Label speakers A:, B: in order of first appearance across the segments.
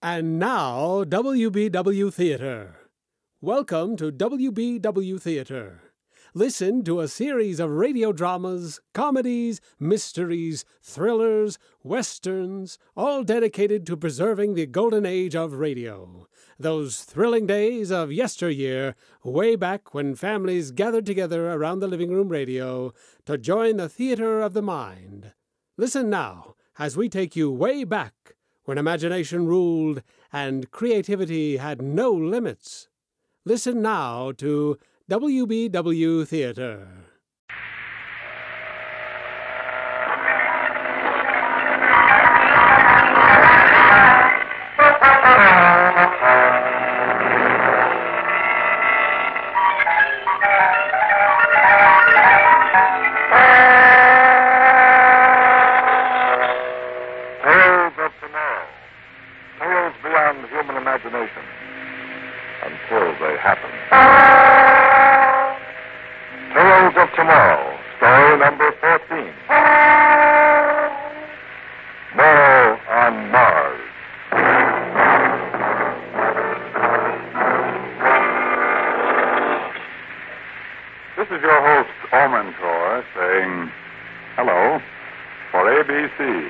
A: And now, WBW Theater. Welcome to WBW Theater. Listen to a series of radio dramas, comedies, mysteries, thrillers, westerns, all dedicated to preserving the golden age of radio. Those thrilling days of yesteryear, way back when families gathered together around the living room radio to join the theater of the mind. Listen now as we take you way back when imagination ruled and creativity had no limits. Listen now to WBW Theater.
B: Until they happen. Tales of Tomorrow, story number 14. Morrow on Mars. This is your host, Omentor, saying hello for ABC.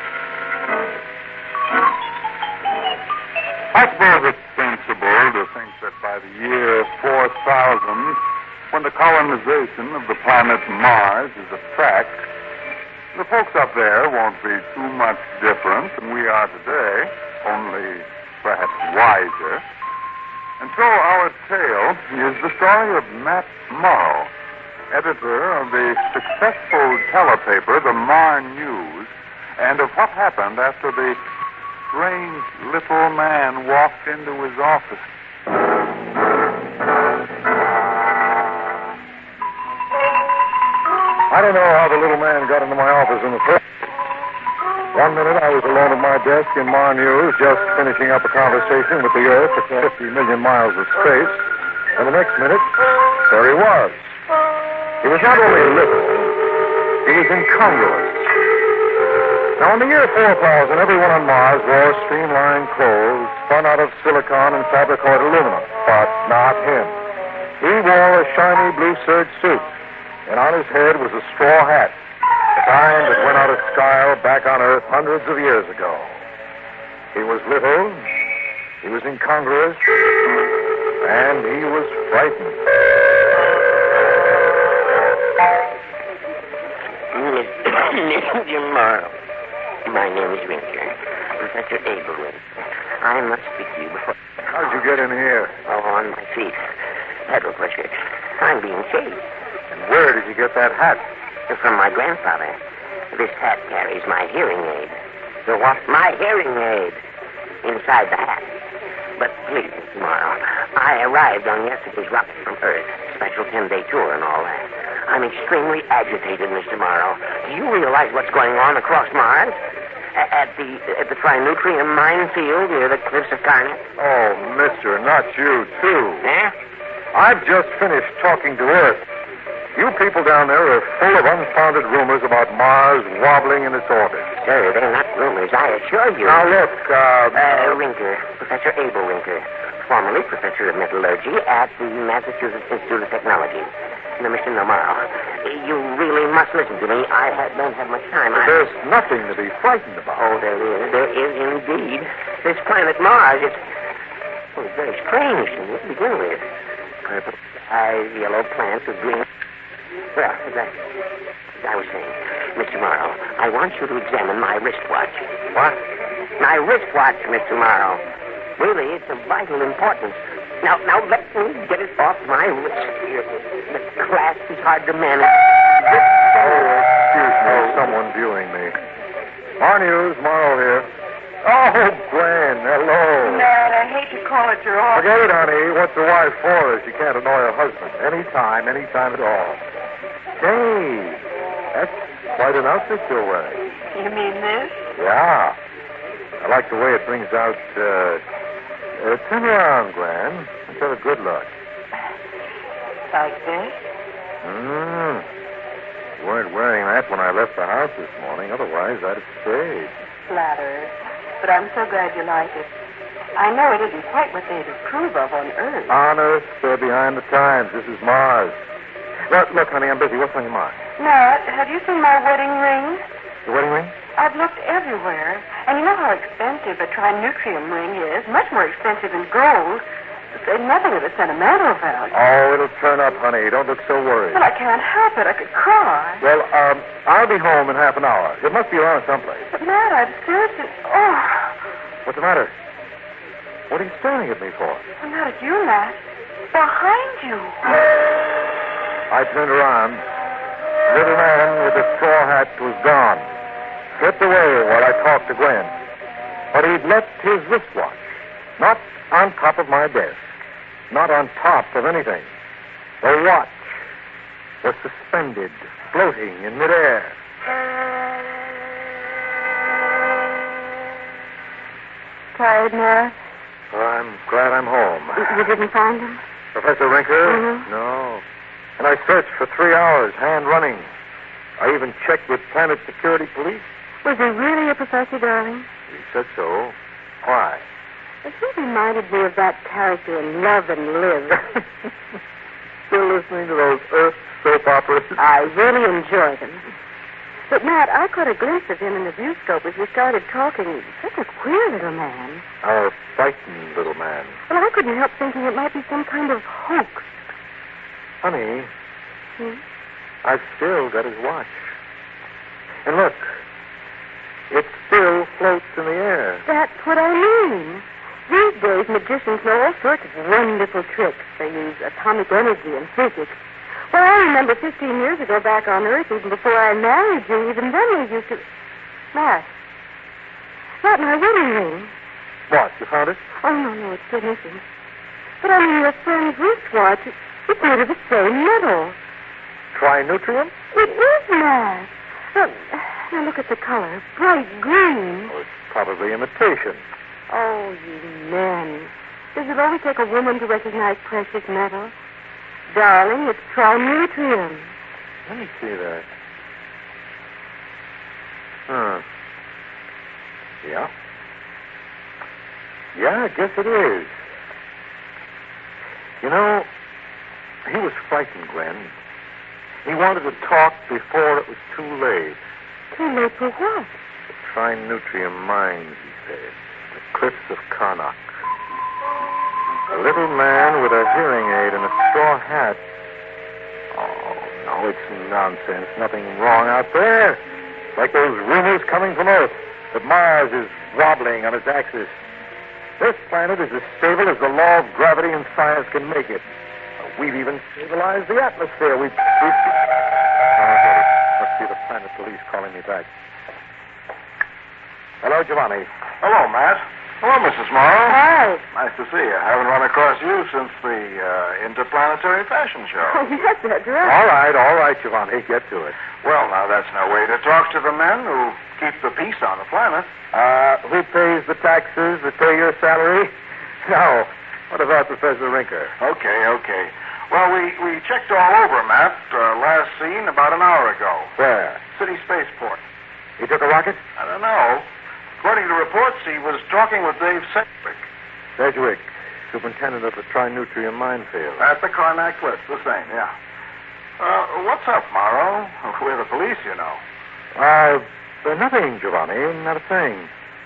B: I suppose it's sensible to think that by the year 4000, when the colonization of the planet Mars is a fact, the folks up there won't be too much different than we are today, only perhaps wiser. And so our tale is the story of Matt Morrow, editor of the successful telepaper, the Mar News, and of what happened after the strange little man walked into his office. I don't know how the little man got into my office in the first. 1 minute I was alone at my desk in Mar News, just finishing up a conversation with the Earth at 50 million miles of space, and the next minute, there he was. He was not only little, he was incongruous. Now, in the year 4000, everyone on Mars wore streamlined clothes spun out of silicon and fabricoid aluminum, but not him. He wore a shiny blue serge suit, and on his head was a straw hat, the kind that went out of style back on Earth hundreds of years ago. He was little, he was incongruous, and he was frightened.
C: Mr. Morrow. My name is Winter, Professor Abel Winter. I must speak to you before...
B: How'd you get in here?
C: Oh, on my feet. Pedal pusher. I'm being chased.
B: And where did you get that hat?
C: From my grandfather. This hat carries my hearing aid. The what? My hearing aid. Inside the hat. But please, Mr. Morrow, I arrived on yesterday's rocket from Earth. Special 10-day tour and all that. I'm extremely agitated, Mr. Morrow. Do you realize what's going on across Mars? At the Trinutrium minefield near the cliffs of Carnac?
B: Oh, mister, not you, too.
C: Eh?
B: I've just finished talking to Earth. You people down there are full of unfounded rumors about Mars wobbling in its orbit.
C: Sir, they're not rumors, I assure you.
B: Now, look,
C: Rinker, Professor Abel Rinker, formerly Professor of Metallurgy at the Massachusetts Institute of Technology. Now, Mr. Morrow, you really must listen to me. Don't have much time.
B: There's nothing to be frightened about.
C: Oh, there is. There is indeed. This planet Mars, it's very strange to begin with. Purple eyes, yellow plants with green... Well, as I was saying, Mr. Morrow, I want you to examine my wristwatch.
B: What?
C: My wristwatch, Mr. Morrow. Really, it's of vital importance. Now, let me get it off my wrist. The clasp is hard to manage.
B: Oh, excuse me, someone viewing me. Mar News, Morrow here. Oh, Gwen, hello.
D: Matt, I hate to call at your office.
B: Forget it, honey. What's a wife for if she can't annoy her husband? Anytime at all. Hey, that's quite an outfit you're wearing.
D: You mean this?
B: Yeah. I like the way it brings out, turn around, Gwen. Let's have a good look.
D: Like this?
B: You weren't wearing that when I left the house this morning. Otherwise, I'd have stayed.
D: Flattered. But I'm so glad you like it. I know it isn't quite what they'd approve of on Earth.
B: On Earth, they're behind the times. This is Mars. Look, honey, I'm busy. What's on your mind?
D: Matt, have you seen my wedding ring?
B: The wedding ring?
D: I've looked everywhere. And you know how expensive a trinutrium ring is. Much more expensive than gold. There's nothing of a sentimental value.
B: Oh, it'll turn up, honey. Don't look so worried.
D: But I can't help it. I could cry.
B: Well, I'll be home in half an hour. It must be around someplace.
D: But, Matt, I've seriously... Oh,
B: What's the matter? What are you staring at me for?
D: I'm not at you, Matt. Behind you.
B: I turned around. Little man with the straw hat was gone. Slipped away while I talked to Gwen. But he'd left his wristwatch. Not on top of my desk. Not on top of anything. The watch was suspended, floating in midair.
D: Tired, Matt?
B: Well, I'm glad I'm home.
D: You didn't find him?
B: Professor Rinker?
D: Mhm.
B: No. And I searched for 3 hours, hand running. I even checked with Planet Security Police.
D: Was he really a professor, darling?
B: He said so. Why?
D: He reminded me of that character in Love and Live.
B: Still listening to those Earth soap operas?
D: I really enjoy them. But, Matt, I caught a glimpse of him in the viewscope as we started talking. Such a queer little man.
B: A frightened little man.
D: Well, I couldn't help thinking it might be some kind of hoax.
B: Honey,
D: Hmm?
B: I've still got his watch. And look, it still floats in the air.
D: That's what I mean. These days, magicians know all sorts of wonderful tricks. They use atomic energy and physics. Well, I remember 15 years ago back on Earth, even before I married you, even then we used to... Matt, my wedding ring.
B: What, you found it?
D: Oh, no, it's still missing. But I mean, your friend's wristwatch, it's made of the same metal.
B: Trinutrium?
D: It is, Matt. Now look at the color. Bright green.
B: Oh, it's probably imitation.
D: Oh, you men. Does it always take a woman to recognize precious metal? Darling, it's trinutrium.
B: Let me see that. Huh. Yeah. Yeah, I guess it is. You know, he was frightened, Gwen. He wanted to talk before it was too late.
D: Too late for what?
B: The Trinutrium mines, he said. The cliffs of Karnak. A little man with a hearing aid and a straw hat. Oh, no, it's nonsense. Nothing wrong out there. Like those rumors coming from Earth that Mars is wobbling on its axis. This planet is as stable as the law of gravity and science can make it. We've even stabilized the atmosphere. Must be the Planet Police calling me back. Hello, Giovanni.
E: Hello, Matt. Hello, Mrs. Morrow.
D: Hi.
E: Nice to see you. Haven't run across you since the Interplanetary Fashion Show.
D: Oh, yes, that's right.
B: All right, Giovanni. Get to it.
E: Well, now, that's no way to talk to the men who keep the peace on the planet.
B: Who pays the taxes that pay your salary? No. What about Professor Rinker?
E: Okay. Well, we checked all over, Matt. Last seen about an hour ago.
B: Where?
E: City Spaceport.
B: He took a rocket?
E: I don't know. According to reports, he was talking with Dave Sedgwick.
B: Sedgwick, superintendent of the Trinutrium minefield.
E: At the Karnak Cliffs, the same, yeah. What's up, Morrow? We're the police, you know.
B: Nothing, Giovanni. Not a thing.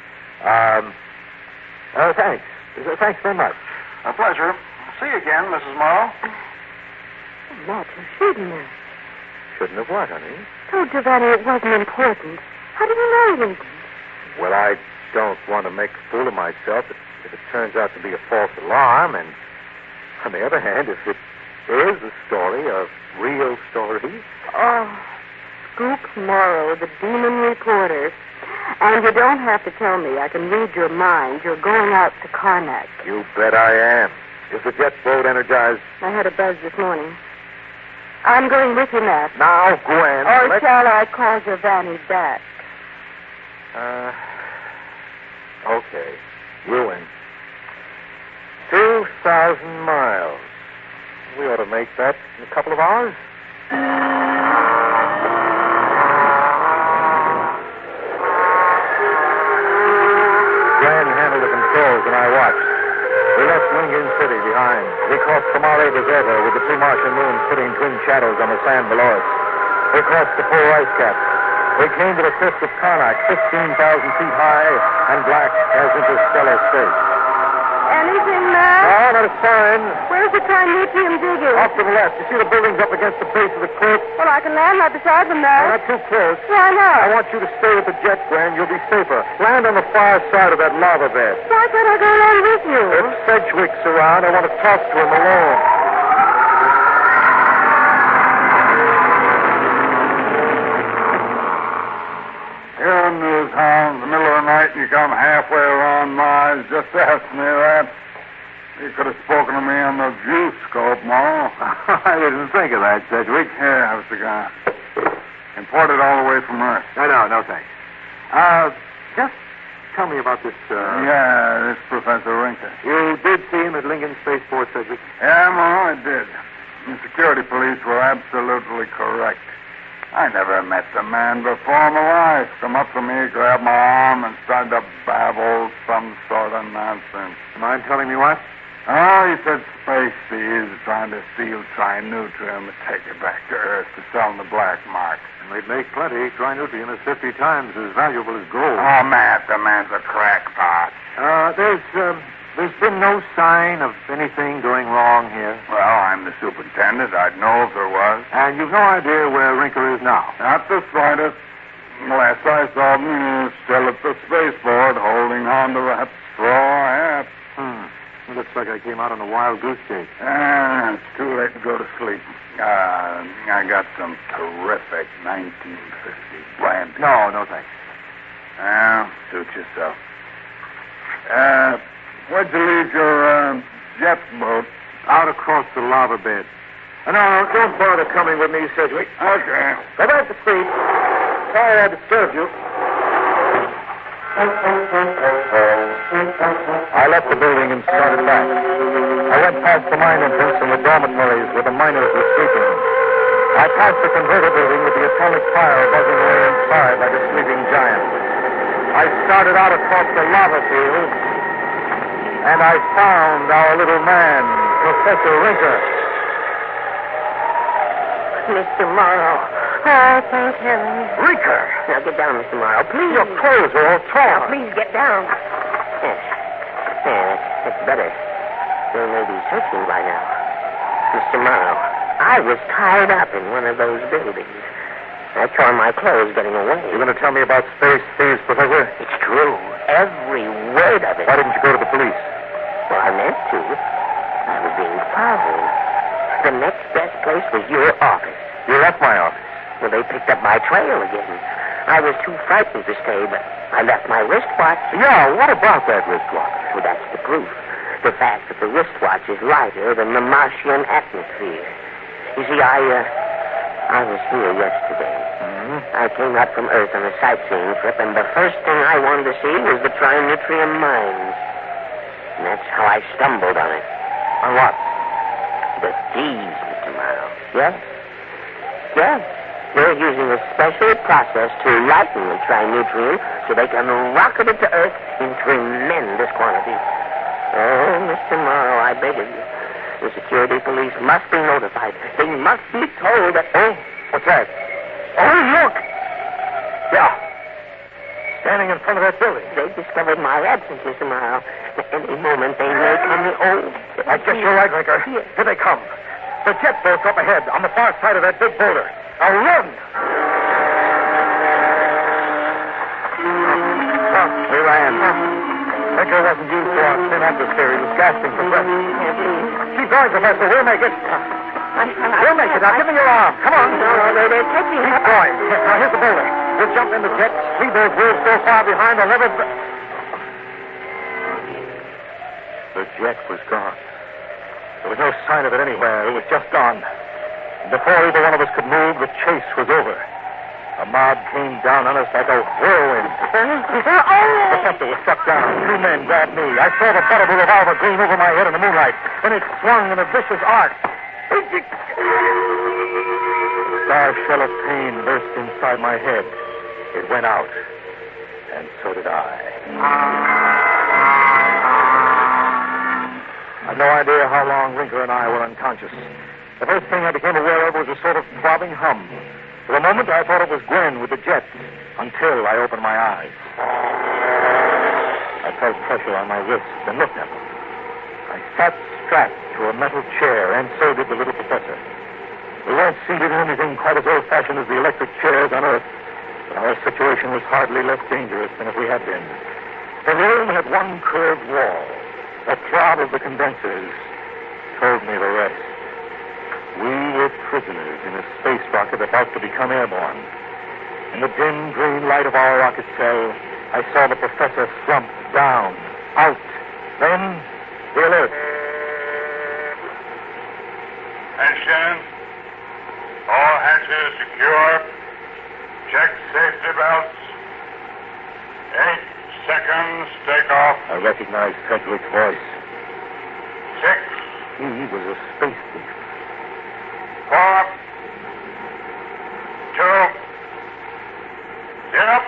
B: Thanks. Thanks very much.
E: A pleasure. See you again, Mrs. Morrow.
D: Matt, you shouldn't have.
B: Shouldn't have what, honey?
D: Told Giovanni it wasn't important. How did you know it isn't?
B: Well, I don't want to make a fool of myself if it turns out to be a false alarm. And on the other hand, if it is a story, a real story.
D: Oh, Scoop Morrow, the demon reporter. And you don't have to tell me. I can read your mind. You're going out to Karnak.
B: You bet I am. Is the jet boat energized?
D: I had a buzz this morning. I'm going with you, Matt.
B: Now, Gwen.
D: Or shall I call Giovanni back?
B: Okay. You win. 2,000 miles. We ought to make that in a couple of hours. Gwen handled the controls and I watched. Mare Deserta with the pre-Martian moon putting twin shadows on the sand below us. We crossed the polar ice cap. We came to the cliffs of Karnak, 15,000 feet high and black as interstellar space.
D: Anything, Matt?
B: No, not a sign.
D: Where's the trinitrium digging?
B: Off to the left. You see the buildings up against the base of the cliff?
D: Well, I can land right beside them, Matt.
B: Not too close.
D: Why not?
B: I want you to stay with the jet, Gwen. You'll be safer. Land on the far side of that lava bed.
D: Why can't I go along with you?
B: If Sedgwick's around, I want to talk to him alone.
E: You're a newshound. In the middle of the night, you come halfway around Mars. Just ask me that. You could have spoken to me on the view scope, Mo.
B: I didn't think of that, Sedgwick.
E: Here, have a cigar. Imported all the way from Earth.
B: No, thanks. Just tell me about this,
E: Yeah, this Professor Rinker.
B: You did see him at Lincoln Spaceport, Sedgwick?
E: Yeah, Mo, I did. The security police were absolutely correct. I never met the man before in my life. Come up to me, grabbed my arm, and started to babble some sort of nonsense.
B: Mind telling me what?
E: Oh, he said Space Seas are trying to steal trinitrium and take it back to Earth to sell in the black market.
B: And they'd make plenty. Trinitrium is 50 times as valuable as gold.
E: Oh, Matt, the man's a crackpot.
B: There's been no sign of anything going wrong here.
E: Well, I'm the superintendent. I'd know if there was.
B: And you've no idea where Rinker is now?
E: Not the slightest. Last I saw him, he was still at the spaceport, holding on to that straw hat.
B: It looks like I came out on a wild goose chase.
E: It's too late to go to sleep. I got some terrific 1950 brandy.
B: No, thanks.
E: Suit yourself. Where'd you leave your jet boat?
B: Out across the lava bed. No, don't bother coming with me, Sedgwick.
E: Okay.
B: Go back to sleep. Sorry I disturbed you.
F: I left the building and started back. I went past the mine entrance and the dormitories where the miners were sleeping. I passed the converter building with the atomic fire buzzing away inside like a sleeping giant. I started out across the lava field, and I found our little man, Professor Rinker.
C: Mr. Morrow. Oh, thank heaven.
F: Rinker!
C: Now get down, Mr. Morrow, please.
F: Your clothes are all
C: Now,
F: torn.
C: please get down. Yes. That's better. They may be searching by now. Mr. Morrow, I was tied up in one of those buildings. I tore my clothes getting away.
F: You're going to tell me about space thieves, Professor?
C: It's true. Every word of it.
F: Why didn't you go to the police?
C: Well, I meant to. I was being followed. The next best place was your office.
F: You left my office.
C: Well, they picked up my trail again. I was too frightened to stay, but I left my wristwatch.
F: Yeah, what about that wristwatch?
C: Well, that's the proof. The fact that the wristwatch is lighter than the Martian atmosphere. You see, I was here yesterday.
F: Mm-hmm.
C: I came up from Earth on a sightseeing trip, and the first thing I wanted to see was the trinitrium mines. And that's how I stumbled on it.
F: On what?
C: The thieves, Mr. Morrow. Yes? Yes. They're using a special process to lighten the trinitrium so they can rocket it to Earth in tremendous quantities. Oh, Mr. Morrow, I beg of you. The security police must be notified. They must be told that...
F: Oh, what's that? Oh, look! Yeah. Standing in front of that building.
C: They've discovered my absence, Mr. Morrow. At any moment, they may come...
F: I guess you're right, Rinker.
C: Here.
F: Here they come. The jet boat's up ahead, on the far side of that big boulder. Now run! We ran. Rinker wasn't used to our thin atmosphere. He was gasping for breath. Keep going, Professor. We'll make it. We'll make it. Now, give me your arm. Come on.
C: No, they're catching
F: Keep going. Now, here's the boulder. We'll jump in the jet, leave those wolves so far behind they'll never... The jet was gone. There was no sign of it anywhere. It was just gone. Before either one of us could move, the chase was over. A mob came down on us like a whirlwind. The Professor was struck down. Two men grabbed me. I saw the butt of a revolver gleam over my head in the moonlight. Then it swung in a vicious arc. A star shell of pain burst inside my head. It went out. And so did I. I'm no idea how long Rinker and I were unconscious. The first thing I became aware of was a sort of throbbing hum. For a moment, I thought it was Gwen with the jet, until I opened my eyes. I felt pressure on my wrist and looked at him. I sat strapped to a metal chair, and so did the little professor. We weren't seated in anything quite as old-fashioned as the electric chairs on Earth, but our situation was hardly less dangerous than if we had been. The room had one curved wall. The throb of the condensers told me the rest. We were prisoners in a space rocket about to become airborne. In the dim green light of our rocket cell, I saw the professor slump down, out. Then, the alert.
E: Attention. All hatches secure. Check safety belts. 8 seconds, takeoff.
F: I recognized Sedgwick's voice.
E: 6,
F: He was a space thief.
E: 4, 2, 0.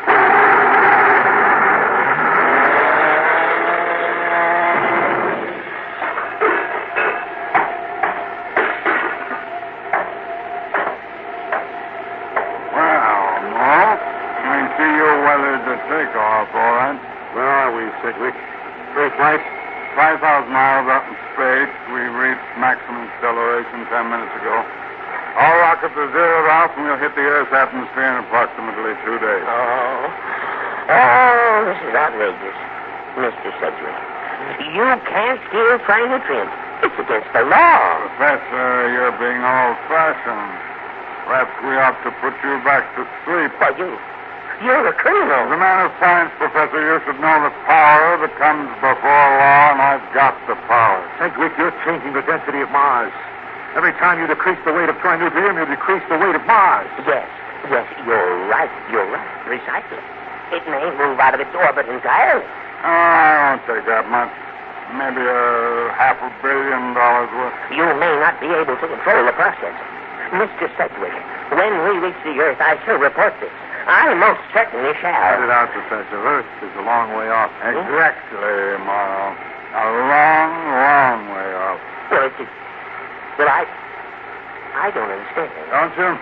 B: Where are we, Sedgwick? First flight? 5,000 miles up in space. We reached maximum acceleration 10 minutes ago. All rockets are zeroed off, and we'll hit the Earth's atmosphere in approximately 2 days.
C: Oh, this is outrageous, Mr. Sedgwick. You can't steal fry nutrients. It's against the law.
B: Professor, you're being old-fashioned. Perhaps we ought to put you back to sleep.
C: Why, you're a criminal.
B: As a man of science, Professor, you should know the power that comes before law, and I've got the power.
F: Sedgwick, you're changing the density of Mars. Every time you decrease the weight of trinucleum, you decrease the weight of Mars.
C: Yes, you're right. Precisely. It may move out of its orbit entirely.
B: I won't take that much. Maybe $500 million worth.
C: You may not be able to control the process. Mr. Sedgwick, when we reach the Earth, I shall report this. I most certainly shall.
B: Cut it out, Professor. Earth is a long way off. Exactly, Morrow. A long, long way off.
C: Well, I don't understand.
B: Don't you?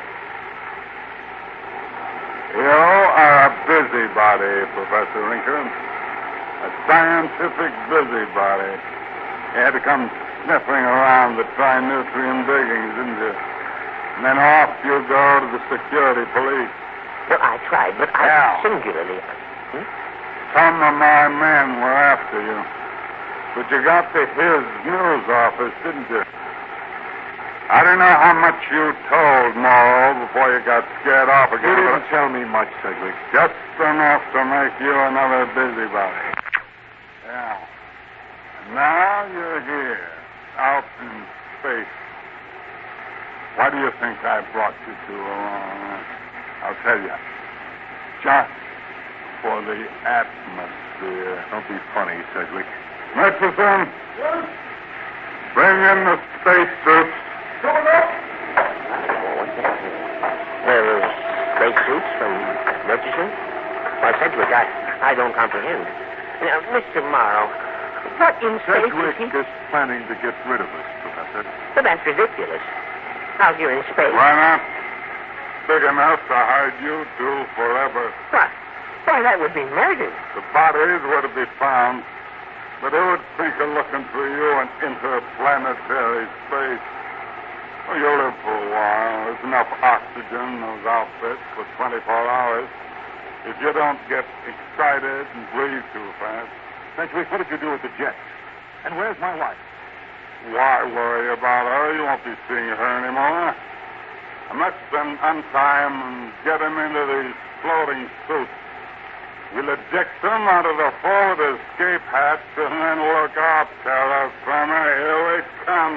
B: You are a busybody, Professor Rinker. A scientific busybody. You had to come sniffing around the trinutrient diggings, didn't you? And then off you go to the security police.
C: Well, I tried, but I singularly...
B: Some of my men were after you. But you got to his news office, didn't you? I don't know how much you told Morrow before you got scared off again.
F: You didn't tell me much, Sedgwick.
B: Just enough to make you another busybody. Yeah. Now you're here, out in space. Why do you think I brought you two along? I'll tell you. Just for the atmosphere.
F: Don't be funny, Sedgwick.
B: Murchison, bring in the spacesuits.
C: What's that? Spacesuits from Murchison? Why, Sedgwick, I don't comprehend. Now, Mr. Morrow, what in space
B: Sedgwick
C: is he...
B: is planning to get rid of us, Professor.
C: But that's ridiculous. Out here in space.
B: Why not? Big enough to hide you two forever.
C: What? Why, that would be murder.
B: The bodies were to be found, but who would think of looking for you in interplanetary space? Well, you'll live for a while. There's enough oxygen in those outfits for 24 hours. If you don't get excited and breathe too fast.
F: Sedgwick, what did you do with the jet? And where's my wife?
B: Why worry about her? You won't be seeing her anymore. I must untie him and get him into these floating suits. We'll eject him out of the forward escape hatch and then look out, terra firma. Here we come.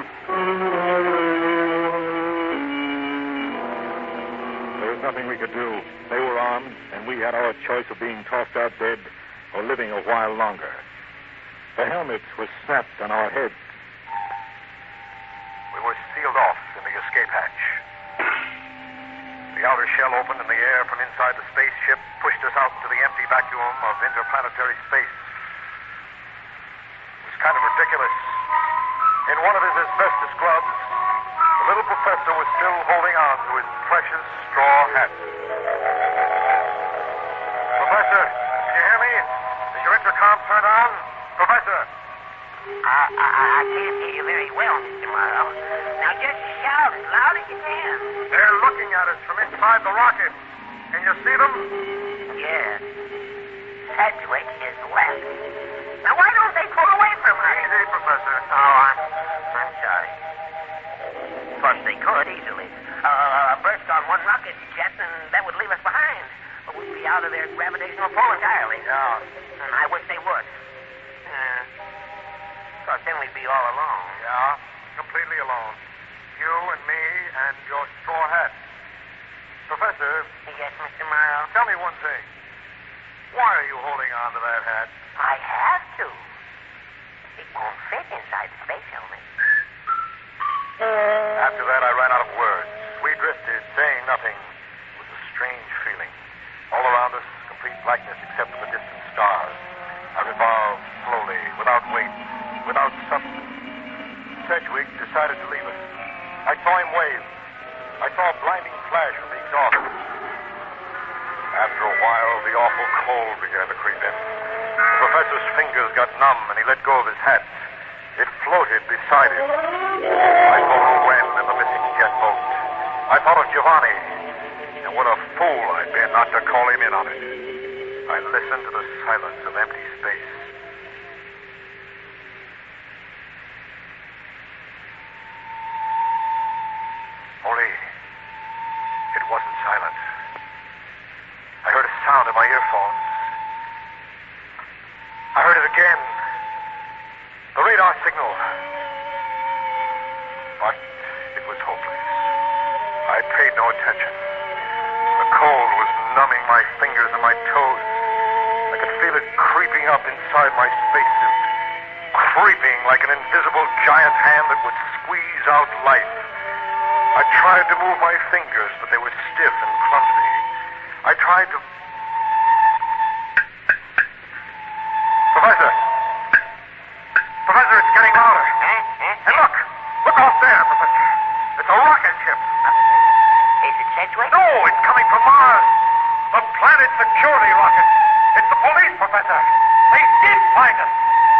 F: There was nothing we could do. They were armed, and we had our choice of being tossed out dead or living a while longer. The helmets were snapped on our heads.
G: We were sealed off in the escape hatch. The outer shell opened and the air from inside the spaceship pushed us out into the empty vacuum of interplanetary space. It was kind of ridiculous, In one of his asbestos gloves, the little professor was still holding on to his precious straw hat. Professor, can you hear me? Is your intercom turned on? Professor!
C: I can't hear you very well, Mr. Morrow. Now just shout as loud as you can.
G: They're looking at us from inside the rocket. Can you see them?
C: Yes. Sedgwick is left. Now why don't they pull away from us?
G: Easy, Professor.
C: Oh, I'm sorry. Of course, they could easily. Burst on one rocket jet, and that would leave us behind. But we'd be out of their gravitational pull entirely.
G: Yeah.
C: And I wish they would. Of course, then we'd be all alone.
G: Yeah, completely alone. You and me and your straw hat. Professor,
C: Yes, Mr. Morrow?
G: tell me one thing. Why are you holding on to that hat?
C: I have to. It won't fit inside the space helmet.
G: After that, I ran out of words. We drifted, saying nothing. It was a strange feeling. All around us, complete blackness except for the distant stars. I revolved slowly, without weight, without substance. Sedgwick decided to leave us. I saw him wave. I saw a blinding flash from the exhaust. After a while, the awful cold began to creep in. The professor's fingers got numb, and he let go of his hat. It floated beside him. I thought of Gwen and the missing jet boat. I thought of Giovanni. And what a fool I'd been not to call him in on it. I listened to the silence of empty space. Only, it wasn't silent. I heard a sound in my earphones. I heard it again. The radar signal. But it was hopeless. I paid no attention. The cold was numbing my fingers and my toes. I could feel it creeping up inside my spacesuit. Creeping like an invisible giant hand that would squeeze out life. I tried to move my fingers, but they were stiff and clumsy. I tried to... Professor! Professor, it's getting louder. Hey, look! Look off there, Professor. It's a rocket ship.
C: Is it Sedgwick?
G: No, it's coming from Mars. The Planet Security rocket. It's the police, Professor. They did find us.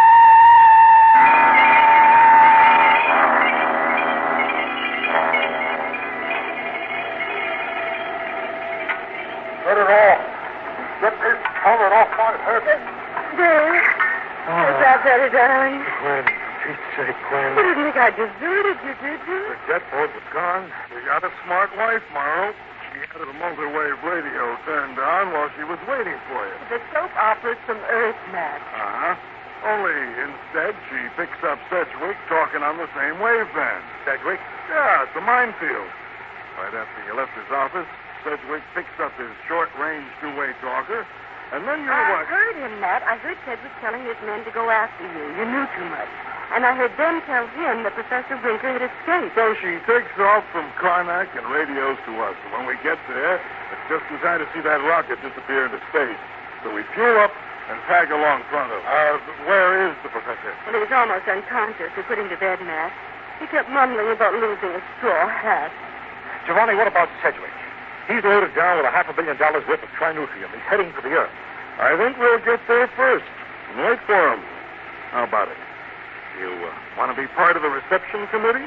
G: Get it off. Get this helmet off my head.
D: There. Is that better, darling?
B: Gwen, Pete's sake, Gwen.
D: You didn't think I deserted you, did you?
B: The jet boat was gone. We got a smart wife, Morrow. She had a multi-wave radio turned on while she was waiting for you.
D: The soap operas from Earth, Matt.
B: Uh-huh. Only instead she picks up Sedgwick talking on the same waveband.
F: Sedgwick?
B: Yeah, it's a minefield. Right after you left his office, Sedgwick picks up his short-range two-way talker, and then you're
D: I
B: what?
D: heard him, Matt. I heard Ted was telling his men to go after you. You knew too much. And I heard them tell him that Professor Winker had escaped.
B: So she takes off from Karnak and radios to us. And when we get there, it's just in time to see that rocket disappear into space. So we fuel up and tag along front of him. Where is the professor?
D: Well, he was almost unconscious. We put him to bed, Matt. He kept mumbling about losing a straw hat.
F: Giovanni, what about Sedgwick? He's loaded down with $500 million worth of trinucleum. He's heading for the Earth.
B: I think we'll get there first and wait for him. How about it? You want to be part of the reception committee?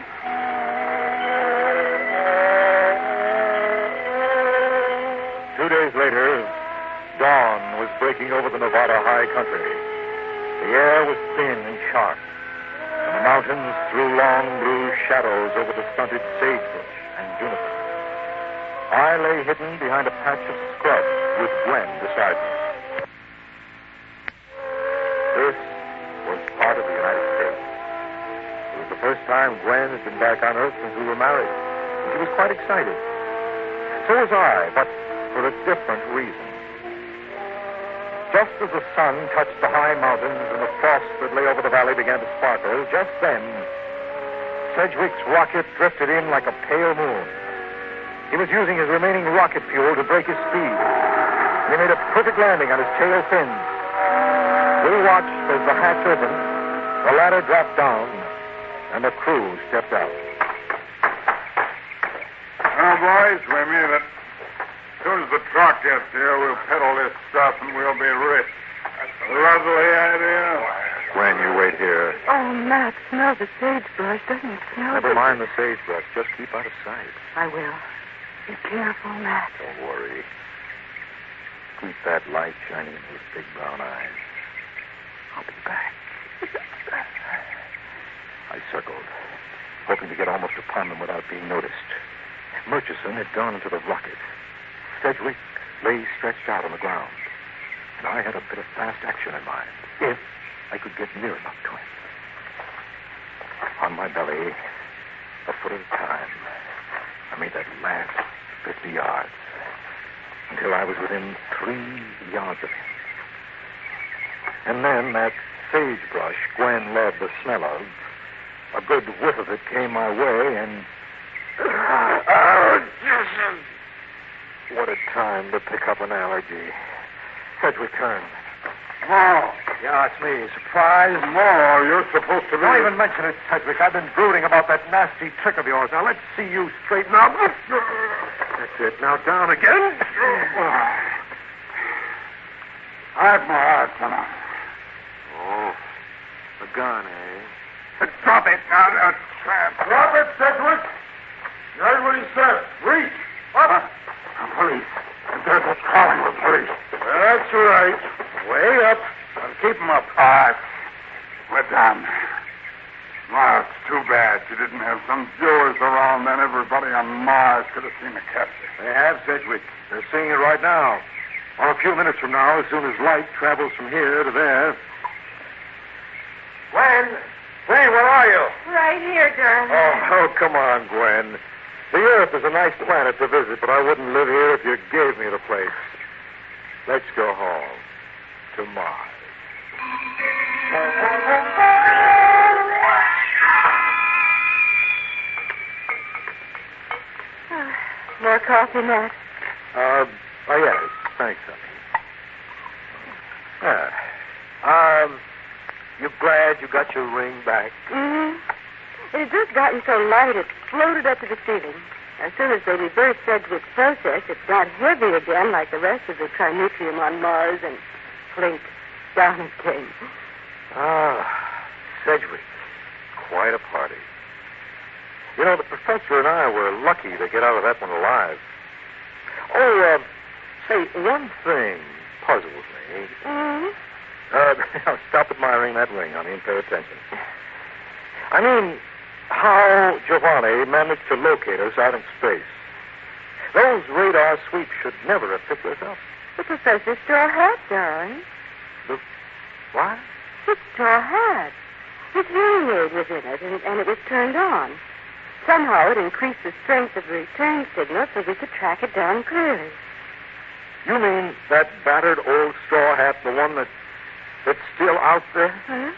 F: 2 days later, dawn was breaking over the Nevada high country. The air was thin and sharp, and the mountains threw long blue shadows over the stunted sagebrush and juniper. I lay hidden behind a patch of scrub with Gwen beside me. This was part of the United States. It was the first time Gwen had been back on Earth since we were married, and she was quite excited. So was I, but for a different reason. Just as the sun touched the high mountains and the frost that lay over the valley began to sparkle, just then, Sedgwick's rocket drifted in like a pale moon. He was using his remaining rocket fuel to break his speed. And he made a perfect landing on his tail fins. We watched as the hatch opened, the ladder dropped down, and the crew stepped out.
E: Well, boys, we mean it. As soon as the truck gets here, we'll peddle this stuff and we'll be rich. Lovely idea.
F: Gwen, you wait here.
D: Oh, Matt, smell the sagebrush. Doesn't it smell
F: Never
D: good?
F: mind the sagebrush. Just keep out of sight.
D: I will. Be careful, Matt.
F: Don't worry. Keep that light shining in those big brown eyes. I'll be back. I circled, hoping to get almost upon them without being noticed. Murchison had gone into the rocket. Sedgwick lay stretched out on the ground. And I had a bit of fast action in mind, if I could get near enough to him. On my belly, a foot at a time, I made that last 50 yards, until I was within 3 yards of him. And then that sagebrush Gwen loved the smell of, a good whiff of it came my way, and... What a time to pick up an allergy. Sedgwick turned.
E: Oh,
F: Yeah, it's me. Surprise.
E: no, you're supposed to be...
F: Don't even mention it, Sedgwick. I've been brooding about that nasty trick of yours. Now, let's see you straighten up. That's it. Now, down again.
E: I've my heart, fella.
F: Oh, the gun, eh?
E: Drop it now, that tramp. Drop it, Sedgwick. You heard what he said. Reach. Up. Police. There's a calling with police. That's right. Way up. I'll keep him up. All right. We're done. Well, it's too bad you didn't have some viewers around. Then everybody on Mars could have seen the capture.
F: They have, Sedgwick. They're seeing it right now. Well, a few minutes from now, as soon as light travels from here to there. Gwen! Gwen, where are you?
D: Right here, darling.
F: Oh, come on, Gwen. The Earth is a nice planet to visit, but I wouldn't live here if you gave me the place. Let's go home. To Mars.
D: More coffee, Matt?
F: Oh, yes. Thanks, honey. You glad you got your ring back?
D: Mm-hmm. It had just gotten so light it floated up to the ceiling. As soon as they reversed Sedgwick's process, it got heavy again like the rest of the trinitrium on Mars and plink, down it came.
F: Sedgwick. Quite a party. You know, the professor and I were lucky to get out of that one alive. Oh, say, one thing puzzles me.
D: Mm-hmm.
F: Now, stop admiring that ring, honey, and pay attention. I mean, how Giovanni managed to locate us out in space. Those radar sweeps should never have picked us up.
D: The professor's straw hat, darling.
F: The what?
D: His straw hat. His hearing aid was in it, and it was turned on. Somehow it increased the strength of the return signal so we could track it down clearly.
F: You mean that battered old straw hat, the one that's still out there?
D: Huh?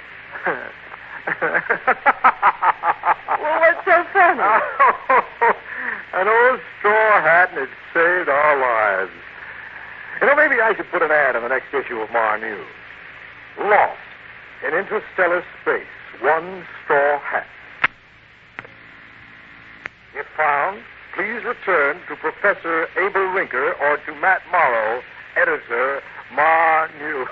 D: Well, what's so funny?
F: An old straw hat, and it saved our lives. You know, maybe I should put an ad in the next issue of Mar News. Lost in interstellar space, one straw hat. If found, please return to Professor Abel Rinker or to Matt Morrow, editor, Mar News.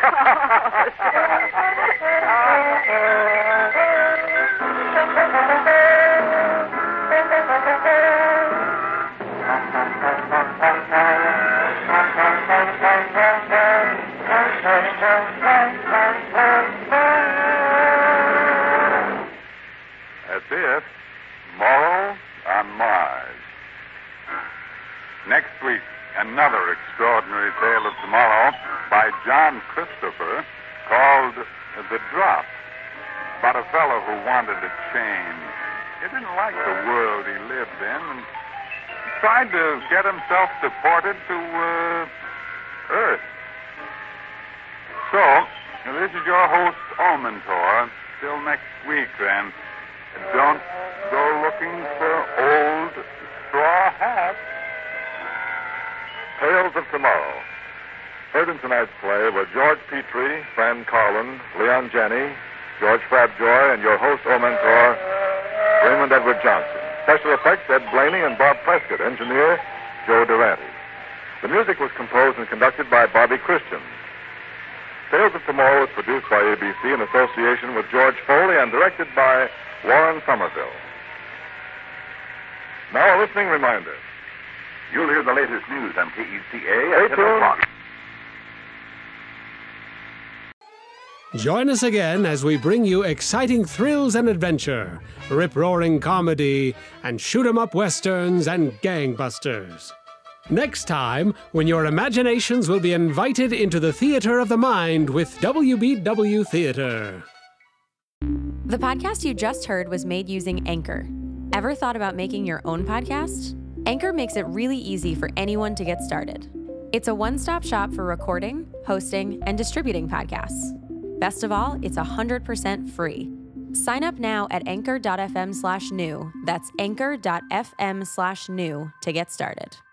E: That's it. Morrow on Mars. Next week, another extraordinary tale of tomorrow by John Christopher called The Drop. About a fellow who wanted to change. He didn't like the world he lived in and he tried to get himself deported to Earth. So, this is your host, Omentor. Till next week, then. Don't go looking for old straw hats.
F: Tales of Tomorrow. Heard in tonight's play were George Petrie, Fran Carlin, Leon Janney,
B: George Frabjoy, and your host or mentor, Raymond Edward Johnson. Special effects, Ed Blaney and Bob Prescott. Engineer, Joe Durante. The music was composed and conducted by Bobby Christian. Tales of Tomorrow was produced by ABC in association with George Foley and directed by Warren Somerville. Now a listening reminder.
H: You'll hear the latest news on KECA at 10
B: tuned.
H: o'clock.
A: Join us again as we bring you exciting thrills and adventure, rip-roaring comedy, and shoot-'em-up westerns and gangbusters. Next time, when your imaginations will be invited into the theater of the mind with WBW Theater.
I: The podcast you just heard was made using Anchor. Ever thought about making your own podcast? Anchor makes it really easy for anyone to get started. It's a one-stop shop for recording, hosting, and distributing podcasts. Best of all, it's 100% free. Sign up now at anchor.fm/new. That's anchor.fm/new to get started.